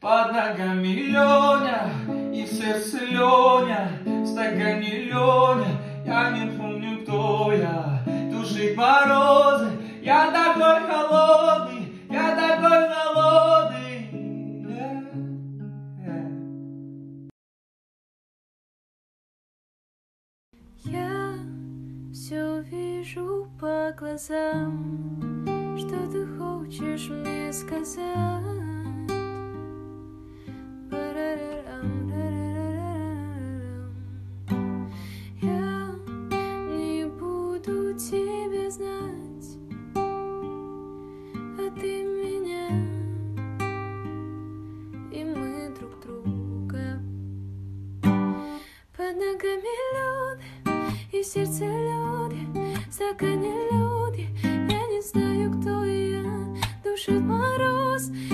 Под ногами Леня, и в сердце Леня, в стакане Леня, я не помню, кто я. Душит морозы, я такой холодный, я такой голодный. Я все вижу по глазам, что ты хочешь мне сказать. Я не буду тебя знать, а ты меня, и мы друг друга. Под ногами лед, и в сердце лед, в стакане лед. Я не знаю, кто я, душит мороз.